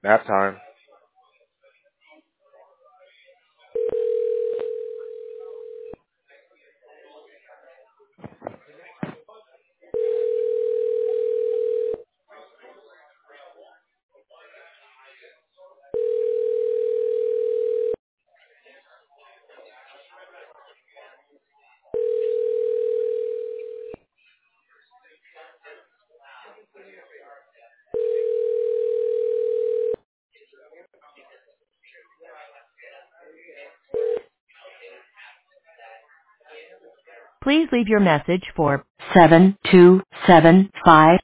Nap time. Please leave your message for 7275.